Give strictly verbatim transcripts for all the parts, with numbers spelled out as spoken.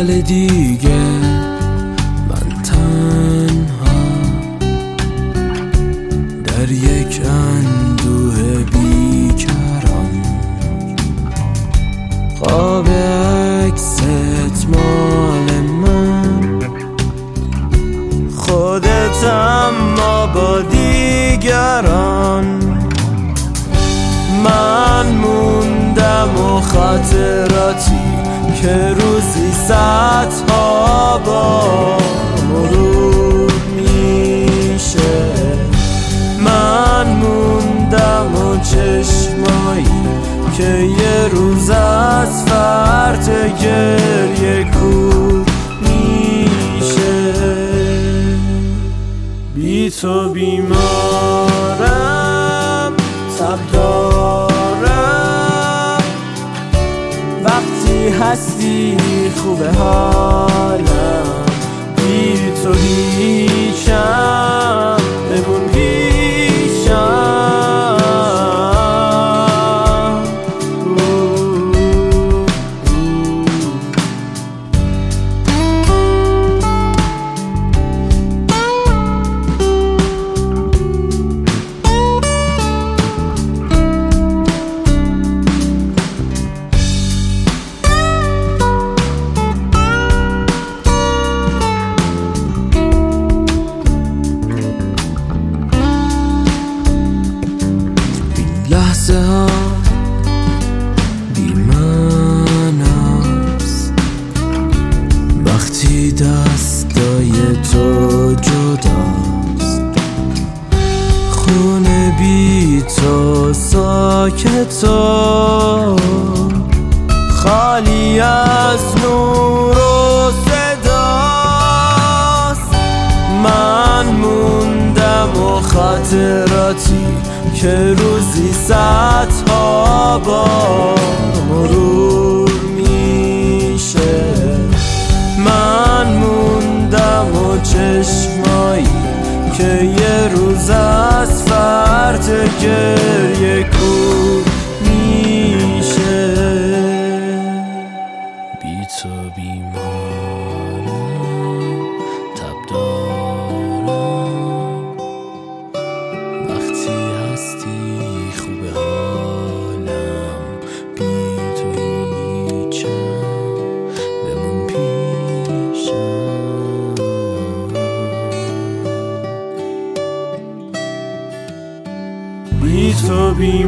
سال دیگه من تنها در یک اندوه بیکران، قاب عکست مال من، خودت اما با دیگران. من موندم و خاطراتی که روزی صدها با مرور میشه. من موندم و چشمایی که یه روز از فرط گریه کور میشه. بی تو بیمارم، تب دارم، وقتی هستی خوبه حالم. بی تو هیچم، بمون پیشم. لحظه ها بی معناست وقتی دستای تو جداست. خونه بی تو ساکت و خالی از نور و صداست. من موندم و خاطراتی که روزی صدها با مرور میشه. من موندم و چشمایی که یه روز از فرط گریه کور میشه. بی تو بیمارم، تب دارم، وقتی هستی خوبه حالم. بی تو هیچم، بمون پیشم. بی تو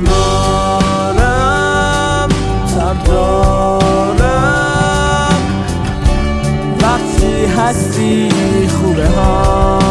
بیمارم، تب دارم، وقتی هستی خوبه حالم.